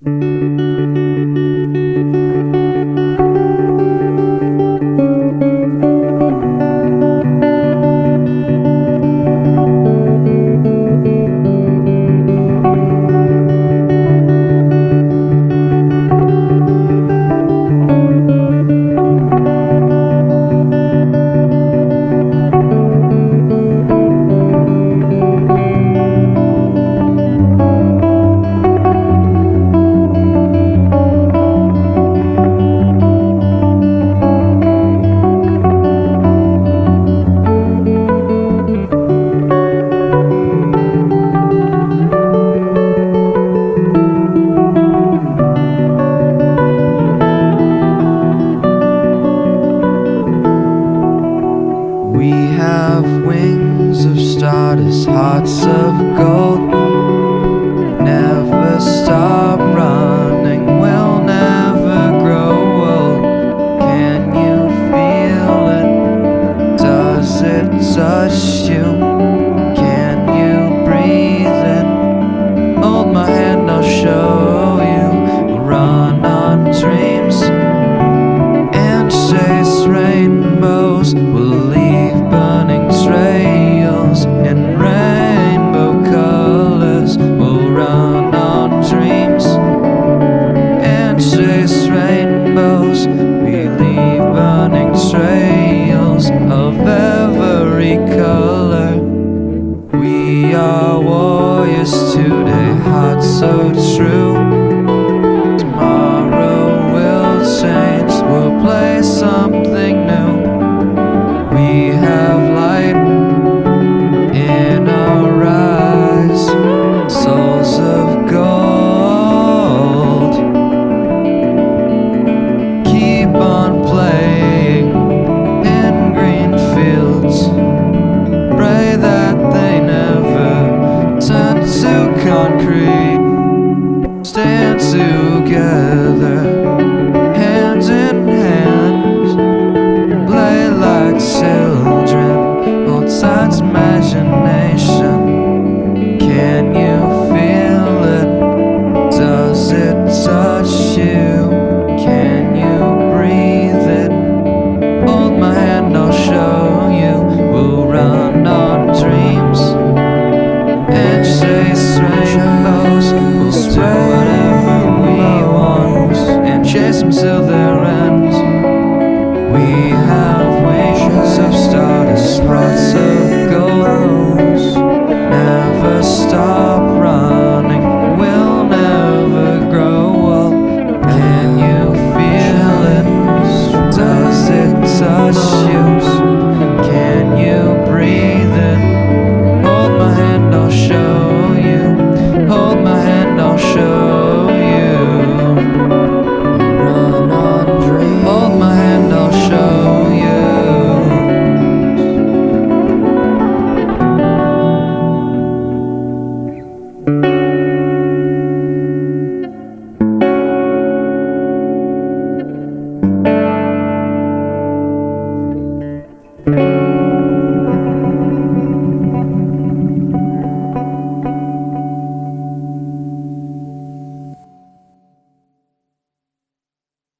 We have wings of stardust, hearts of gold. Never stop running, we'll never grow old. Can you feel it? Does it touch you? Can you breathe in? Hold my hand, I'll show you. We'll run on dreams and chase rainbows. We'll leave burning trails in rainbow colors. We'll run on dreams and chase rainbows. We leave burning trails of every color. We are warriors today, hearts so true. Tomorrow will change, we'll play something new. We have light in our eyes, souls of gold. Keep on playing in green fields. Pray that they never turn to concrete. Stand together.